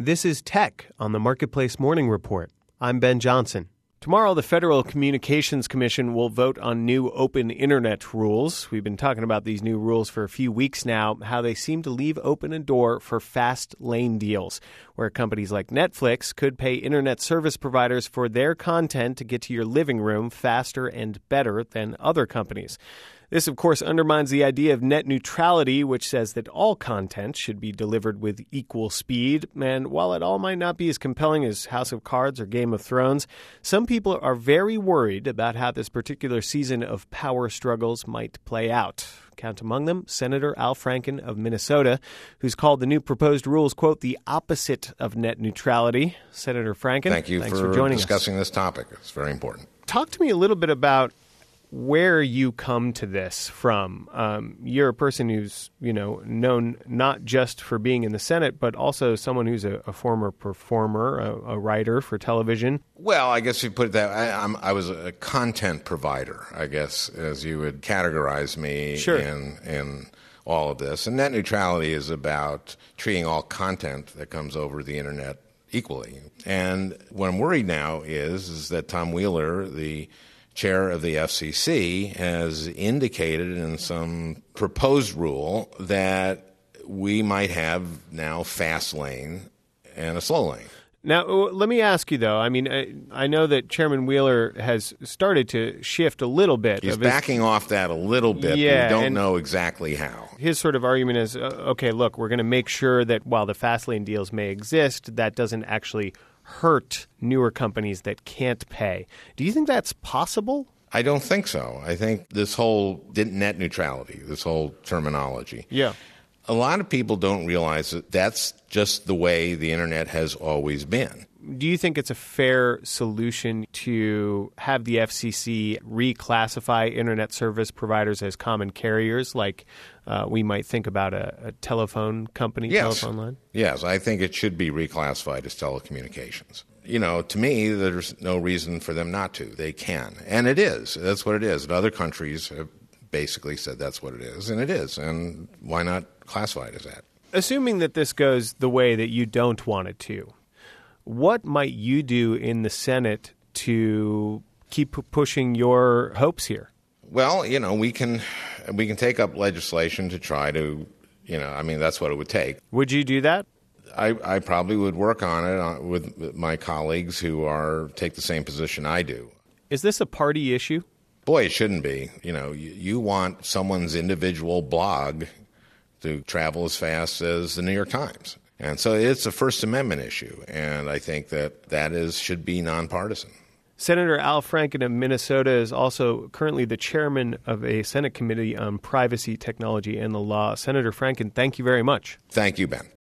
This is Tech on the Marketplace Morning Report. I'm Ben Johnson. Tomorrow, the Federal Communications Commission will vote on new open internet rules. We've been talking about these new rules for a few weeks now, how they seem to leave open a door for fast lane deals, where companies like Netflix could pay internet service providers for their content to get to your living room faster and better than other companies. This, of course, undermines the idea of net neutrality, which says that all content should be delivered with equal speed. And while it all might not be as compelling as House of Cards or Game of Thrones, some people are very worried about how this particular season of power struggles might play out. Count among them Senator Al Franken of Minnesota, who's called the new proposed rules, quote, the opposite of net neutrality. Senator Franken, thanks for joining discussing this topic. It's very important. Talk to me a little bit about where you come to this from. You're a person who's, known not just for being in the Senate, but also someone who's a former performer, a writer for television. Well, I guess you put it that way. I was a content provider, I guess, as you would categorize me. Sure. in all of this. And net neutrality is about treating all content that comes over the internet equally. And what I'm worried now is that Tom Wheeler, the chair of the FCC, has indicated in some proposed rule that we might have now fast lane and a slow lane. Now, let me ask you, though. I mean, I know that Chairman Wheeler has started to shift a little bit. He's backing off that a little bit. Yeah, but we don't know exactly how. His sort of argument is, okay, look, we're going to make sure that while the fast lane deals may exist, that doesn't actually hurt newer companies that can't pay. Do you think that's possible? I don't think so. I think this whole net neutrality, this whole terminology. Yeah. A lot of people don't realize that that's just the way the internet has always been. Do you think it's a fair solution to have the FCC reclassify internet service providers as common carriers, like we might think about a telephone company, telephone line? Yes, I think it should be reclassified as telecommunications. To me, there's no reason for them not to. They can. And it is. That's what it is. And other countries have basically said that's what it is, and it is. And why not classify it as that? Assuming that this goes the way that you don't want it to, what might you do in the Senate to keep pushing your hopes here? Well, we can take up legislation to try to, that's what it would take. Would you do that? I probably would work on it with my colleagues who take the same position I do. Is this a party issue? Boy, it shouldn't be. You want someone's individual blog to travel as fast as the New York Times. And so it's a First Amendment issue, and I think that should be nonpartisan. Senator Al Franken of Minnesota is also currently the chairman of a Senate committee on privacy, technology, and the law. Senator Franken, thank you very much. Thank you, Ben.